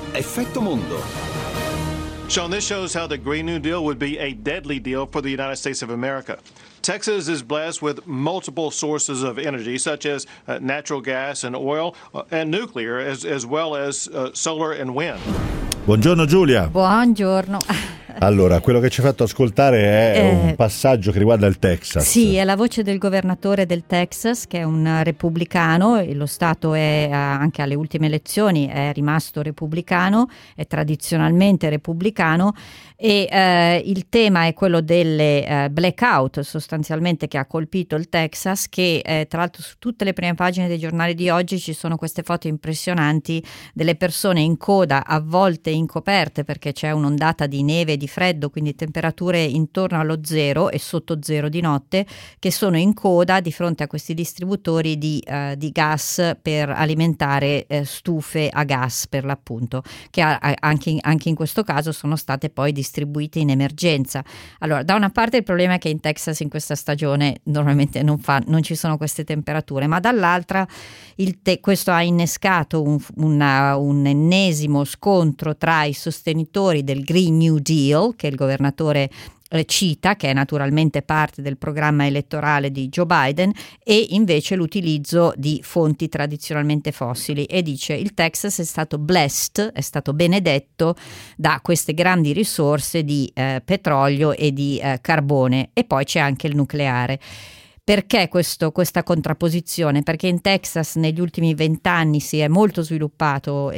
Effetto Mondo. Sean, this shows how the Green New Deal would be a deadly deal for the United States of America. Texas is blessed with multiple sources of energy, such as natural gas and oil and nuclear, as well as solar and wind. Buongiorno Giulia. Buongiorno. Allora, quello che ci ha fatto ascoltare è un passaggio che riguarda il Texas. Sì, è la voce del governatore del Texas, che è un repubblicano, e lo Stato è anche alle ultime elezioni è rimasto repubblicano, è tradizionalmente repubblicano, e il tema è quello delle blackout sostanzialmente che ha colpito il Texas, che tra l'altro su tutte le prime pagine dei giornali di oggi ci sono queste foto impressionanti delle persone in coda, avvolte in coperte perché c'è un'ondata di neve e di freddo, quindi temperature intorno allo zero e sotto zero di notte, che sono in coda di fronte a questi distributori di gas per alimentare stufe a gas, per l'appunto, che anche in questo caso sono state poi distribuite in emergenza. Allora, da una parte il problema è che in Texas in questa stagione normalmente non ci sono queste temperature, ma dall'altra questo ha innescato un ennesimo scontro tra i sostenitori del Green New Deal, che il governatore cita, che è naturalmente parte del programma elettorale di Joe Biden, e invece l'utilizzo di fonti tradizionalmente fossili, e dice il Texas è stato blessed, è stato benedetto da queste grandi risorse di petrolio e di carbone, e poi c'è anche il nucleare. Perché questa contrapposizione? Perché in Texas negli ultimi 20 anni si è molto sviluppato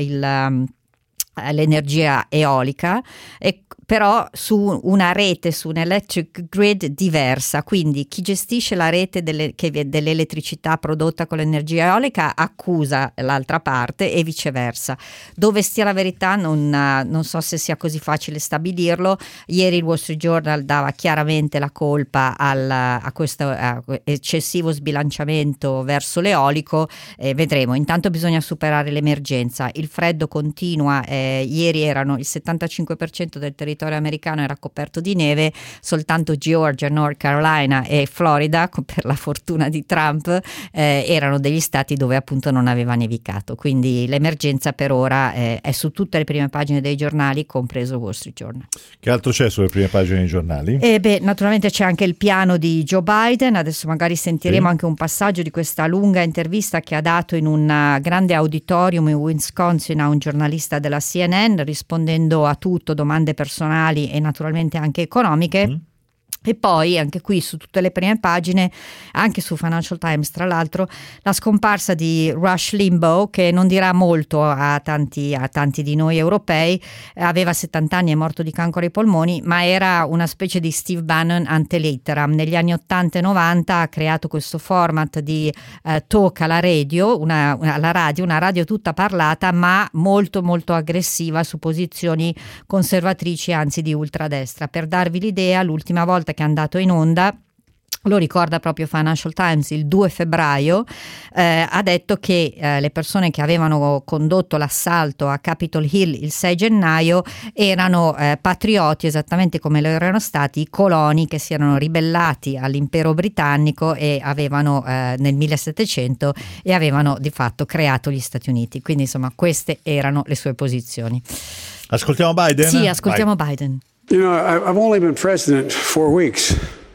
l'energia eolica, però su una rete, su un electric grid diversa, quindi chi gestisce la rete dell'elettricità prodotta con l'energia eolica accusa l'altra parte e viceversa. Dove stia la verità non so se sia così facile stabilirlo. Ieri il Wall Street Journal dava chiaramente la colpa a questo eccessivo sbilanciamento verso l'eolico, vedremo. Intanto bisogna superare l'emergenza, il freddo continua, ieri il 75% del territorio americano era coperto di neve, soltanto Georgia, North Carolina e Florida, per la fortuna di Trump, erano degli stati dove appunto non aveva nevicato, quindi l'emergenza per ora è su tutte le prime pagine dei giornali, compreso il Wall Street Journal. Che altro c'è sulle prime pagine dei giornali? Naturalmente c'è anche il piano di Joe Biden, adesso magari sentiremo anche un passaggio di questa lunga intervista che ha dato in un grande auditorium in Wisconsin a un giornalista della CNN, rispondendo a tutto, domande personali e naturalmente anche economiche. E poi anche qui su tutte le prime pagine, anche su Financial Times tra l'altro, la scomparsa di Rush Limbaugh, che non dirà molto a tanti di noi europei. Aveva 70 anni, è morto di cancro ai polmoni, ma era una specie di Steve Bannon ante litteram. Negli anni 80 e 90 ha creato questo format di talk alla radio, una radio tutta parlata ma molto molto aggressiva su posizioni conservatrici, anzi di ultradestra. Per darvi l'idea, l'ultima volta che è andato in onda, lo ricorda proprio Financial Times, il 2 febbraio, ha detto che le persone che avevano condotto l'assalto a Capitol Hill il 6 gennaio erano patrioti, esattamente come lo erano stati i coloni che si erano ribellati all'impero britannico e avevano nel 1700 e avevano di fatto creato gli Stati Uniti. Quindi insomma queste erano le sue posizioni. Ascoltiamo Biden? Sì, ascoltiamo Biden. You know, I've only been president 4 weeks.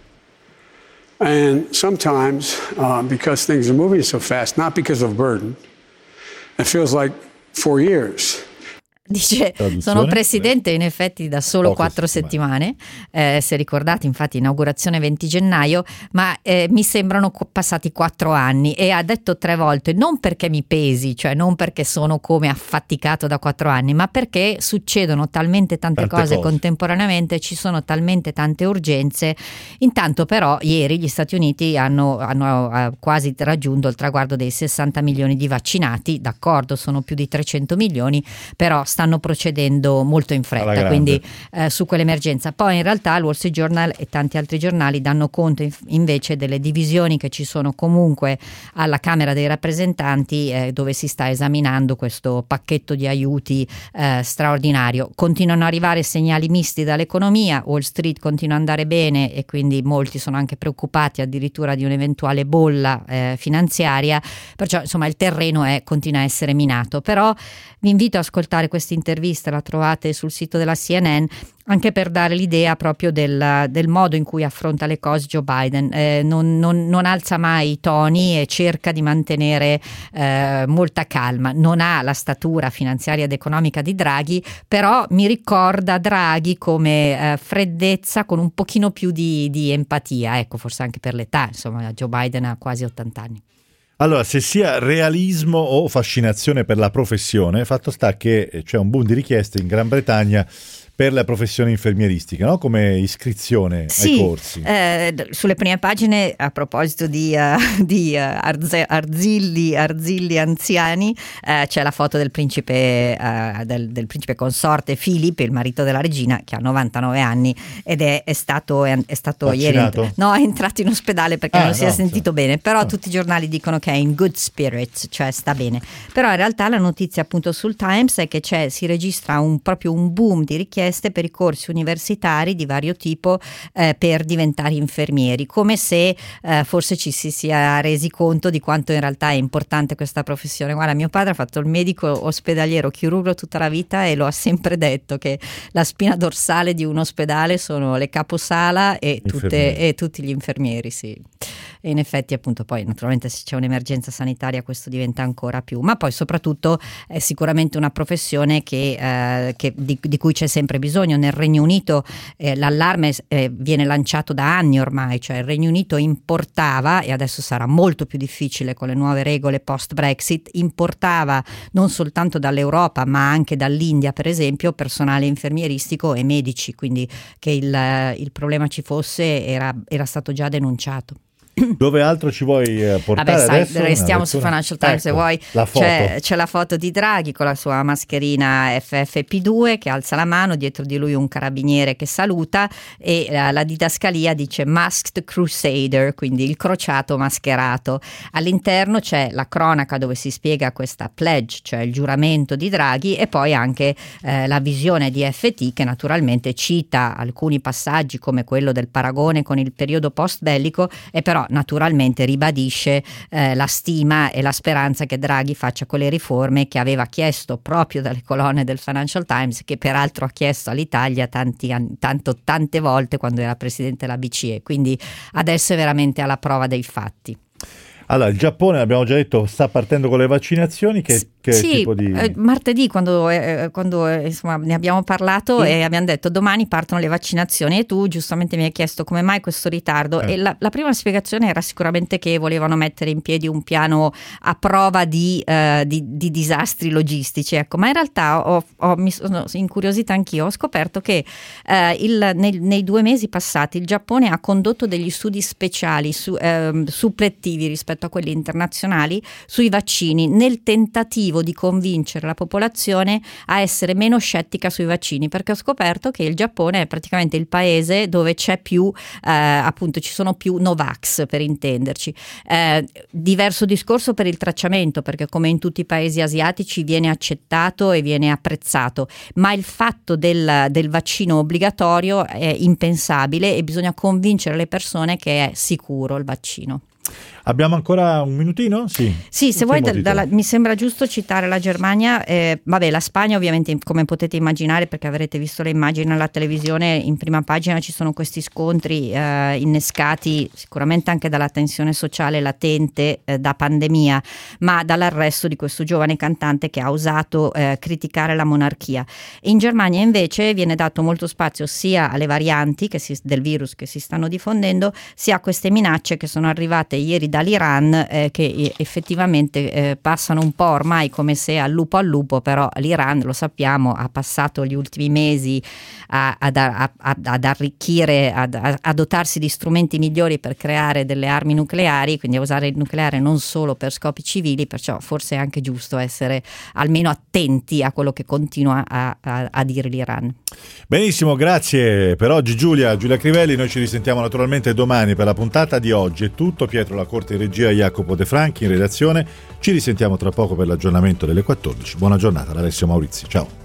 And sometimes, because things are moving so fast, not because of burden, it feels like 4 years. Dice, sono presidente in effetti da solo 4 settimane, se ricordate, infatti inaugurazione 20 gennaio, ma mi sembrano passati 4 anni, e ha detto 3 volte, non perché mi pesi, cioè non perché sono come affaticato da 4 anni, ma perché succedono talmente tante cose contemporaneamente, ci sono talmente tante urgenze. Intanto però ieri gli Stati Uniti hanno quasi raggiunto il traguardo dei 60 milioni di vaccinati, d'accordo, sono più di 300 milioni, però stanno procedendo molto in fretta, quindi su quell'emergenza. Poi in realtà il Wall Street Journal e tanti altri giornali danno conto invece delle divisioni che ci sono comunque alla Camera dei Rappresentanti, dove si sta esaminando questo pacchetto di aiuti straordinario. Continuano ad arrivare segnali misti dall'economia, Wall Street continua ad andare bene e quindi molti sono anche preoccupati addirittura di un'eventuale bolla finanziaria, perciò insomma il terreno continua a essere minato. Però vi invito ad ascoltare questa questa intervista, la trovate sul sito della CNN, anche per dare l'idea proprio del modo in cui affronta le cose Joe Biden. Non alza mai i toni e cerca di mantenere molta calma. Non ha la statura finanziaria ed economica di Draghi, però mi ricorda Draghi come freddezza con un pochino più di empatia, ecco, forse anche per l'età, insomma Joe Biden ha quasi 80 anni. Allora, se sia realismo o fascinazione per la professione, fatto sta che c'è un boom di richieste in Gran Bretagna per la professione infermieristica, no? Come iscrizione ai corsi. Sulle prime pagine, a proposito di arzilli anziani, c'è la foto del principe del principe consorte Philip, il marito della regina, che ha 99 anni ed è stato ieri è entrato in ospedale perché non si è sentito bene, però tutti i giornali dicono che è in good spirits, cioè sta bene. Però in realtà la notizia appunto sul Times è che si registra proprio un boom di richieste per i corsi universitari di vario tipo per diventare infermieri, come se forse ci si sia resi conto di quanto in realtà è importante questa professione. Guarda, mio padre ha fatto il medico ospedaliero chirurgo tutta la vita e lo ha sempre detto che la spina dorsale di un ospedale sono le caposala e tutti gli infermieri, sì. E in effetti appunto poi naturalmente se c'è un'emergenza sanitaria questo diventa ancora più, ma poi soprattutto è sicuramente una professione di cui c'è sempre bisogno. Nel Regno Unito l'allarme viene lanciato da anni ormai, cioè il Regno Unito importava, e adesso sarà molto più difficile con le nuove regole post Brexit, importava non soltanto dall'Europa ma anche dall'India per esempio personale infermieristico e medici, quindi che il problema ci fosse era stato già denunciato. Dove altro ci vuoi portare adesso? Restiamo su Financial Times, se vuoi. La foto. C'è la foto di Draghi con la sua mascherina FFP2 che alza la mano, dietro di lui un carabiniere che saluta e la didascalia dice Masked Crusader, quindi il crociato mascherato. All'interno c'è la cronaca dove si spiega questa pledge, cioè il giuramento di Draghi, e poi anche la visione di FT che naturalmente cita alcuni passaggi come quello del paragone con il periodo post bellico, e però naturalmente ribadisce la stima e la speranza che Draghi faccia quelle riforme che aveva chiesto proprio dalle colonne del Financial Times, che peraltro ha chiesto all'Italia tante volte quando era presidente della BCE, quindi adesso è veramente alla prova dei fatti. Allora, il Giappone, abbiamo già detto, sta partendo con le vaccinazioni. Che tipo di... martedì quando insomma, ne abbiamo parlato e abbiamo detto domani partono le vaccinazioni, e tu giustamente mi hai chiesto come mai questo ritardo e la prima spiegazione era sicuramente che volevano mettere in piedi un piano a prova di disastri logistici, ecco. Ma in realtà mi sono incuriosita anch'io, ho scoperto che nei 2 mesi passati il Giappone ha condotto degli studi speciali supplettivi rispetto a quelli internazionali sui vaccini, nel tentativo di convincere la popolazione a essere meno scettica sui vaccini, perché ho scoperto che il Giappone è praticamente il paese dove c'è più appunto ci sono più Novax, per intenderci. Diverso discorso per il tracciamento, perché come in tutti i paesi asiatici viene accettato e viene apprezzato, ma il fatto del vaccino obbligatorio è impensabile e bisogna convincere le persone che è sicuro il vaccino. Abbiamo ancora un minutino? Sì, se vuoi, mi sembra giusto citare la Germania, la Spagna ovviamente, come potete immaginare perché avrete visto le immagini alla televisione, in prima pagina ci sono questi scontri innescati sicuramente anche dalla tensione sociale latente da pandemia, ma dall'arresto di questo giovane cantante che ha osato criticare la monarchia. In Germania invece viene dato molto spazio sia alle varianti del virus che si stanno diffondendo, sia a queste minacce che sono arrivate ieri dall'Iran, che effettivamente passano un po' ormai come se al lupo, però l'Iran, lo sappiamo, ha passato gli ultimi mesi ad arricchire, a dotarsi di strumenti migliori per creare delle armi nucleari, quindi a usare il nucleare non solo per scopi civili, perciò forse è anche giusto essere almeno attenti a quello che continua a dire l'Iran. Benissimo, grazie per oggi Giulia Crivelli. Noi ci risentiamo naturalmente domani per la puntata di oggi. È tutto. Pietro Lacorte in regia, Jacopo De Franchi in redazione. Ci risentiamo tra poco per l'aggiornamento delle 14. Buona giornata da Alessio Maurizio, ciao.